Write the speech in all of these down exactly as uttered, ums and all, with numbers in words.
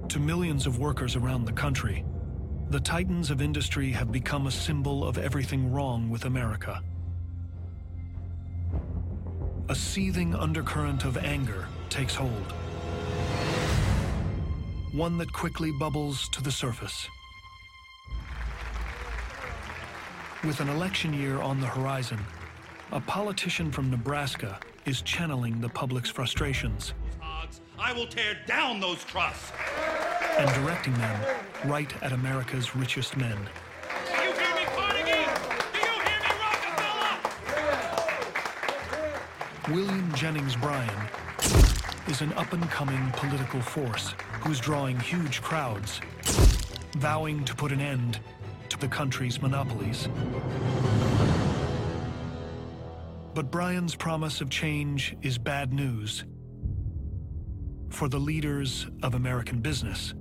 To millions of workers around the country, the titans of industry have become a symbol of everything wrong with America. A seething undercurrent of anger takes hold, one that quickly bubbles to the surface. With an election year on the horizon, a politician from Nebraska is channeling the public's frustrations. I will tear down those trusts. And directing them right at America's richest men. Do you hear me, Carnegie? Do you hear me, Rockefeller? William Jennings Bryan is an up-and-coming political force who's drawing huge crowds, vowing to put an end to the country's monopolies. But Bryan's promise of change is bad news for the leaders of American business.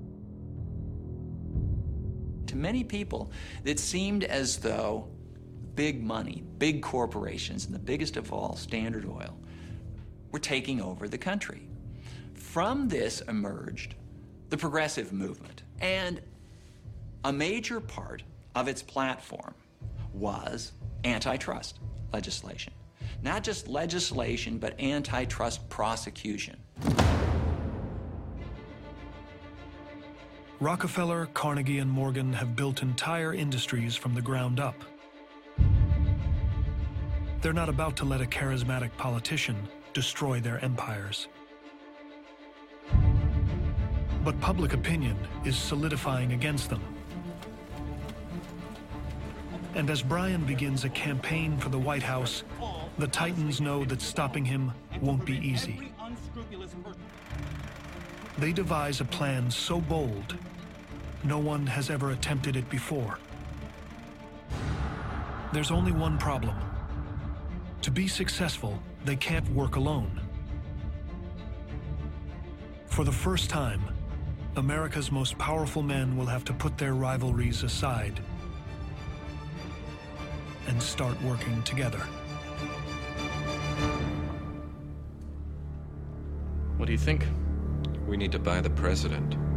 To many people, it seemed as though big money, big corporations, and the biggest of all, Standard Oil, were taking over the country. From this emerged the progressive movement, and a major part of its platform was antitrust legislation. Not just legislation, but antitrust prosecution. Rockefeller, Carnegie, and Morgan have built entire industries from the ground up. They're not about to let a charismatic politician destroy their empires. But public opinion is solidifying against them. And as Bryan begins a campaign for the White House, the Titans know that stopping him won't be easy. They devise a plan so bold, no one has ever attempted it before. There's only one problem. To be successful, they can't work alone. For the first time, America's most powerful men will have to put their rivalries aside and start working together. What do you think? We need to buy the president.